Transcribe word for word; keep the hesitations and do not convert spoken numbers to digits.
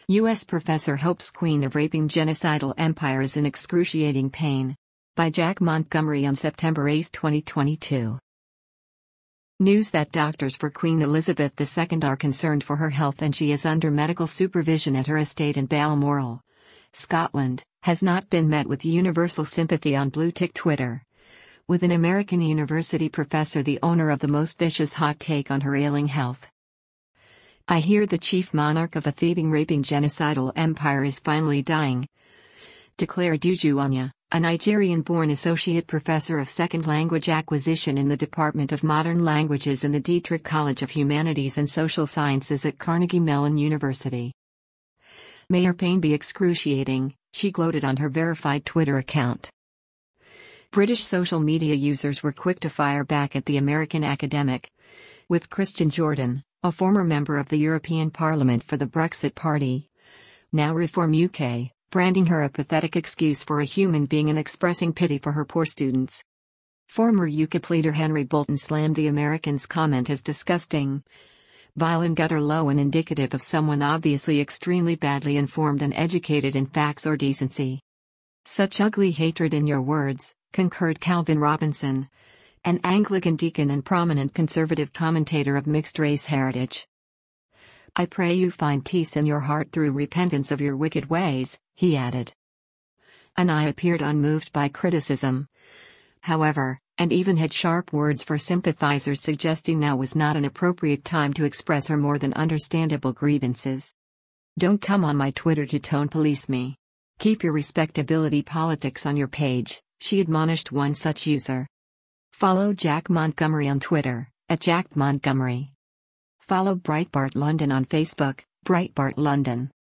U S professor hopes queen of raping genocidal empire is in excruciating pain. By Jack Montgomery on September eighth, twenty twenty-two. News that doctors for Queen Elizabeth the Second are concerned for her health and she is under medical supervision at her estate in Balmoral, Scotland, has not been met with universal sympathy on blue tick Twitter. With an American university professor the owner of the most vicious hot take on her ailing health. I hear the chief monarch of a thieving, raping, genocidal empire is finally dying, declared Uju Anya, a Nigerian-born associate professor of second language acquisition in the Department of Modern Languages in the Dietrich College of Humanities and Social Sciences at Carnegie Mellon University. May her pain be excruciating, she gloated on her verified Twitter account. British social media users were quick to fire back at the American academic, with Christian Jordan, a former member of the European Parliament for the Brexit Party, now Reform U K, branding her a pathetic excuse for a human being and expressing pity for her poor students. Former UKIP leader Henry Bolton slammed the American's comment as disgusting, vile and gutter low and indicative of someone obviously extremely badly informed and educated in facts or decency. Such ugly hatred in your words, concurred Calvin Robinson, an Anglican deacon and prominent conservative commentator of mixed-race heritage. I pray you find peace in your heart through repentance of your wicked ways, he added. Anya appeared unmoved by criticism, however, and even had sharp words for sympathizers suggesting now was not an appropriate time to express her more than understandable grievances. Don't come on my Twitter to tone police me. Keep your respectability politics on your page, she admonished one such user. Follow Jack Montgomery on Twitter, at Jack Montgomery. Follow Breitbart London on Facebook, Breitbart London.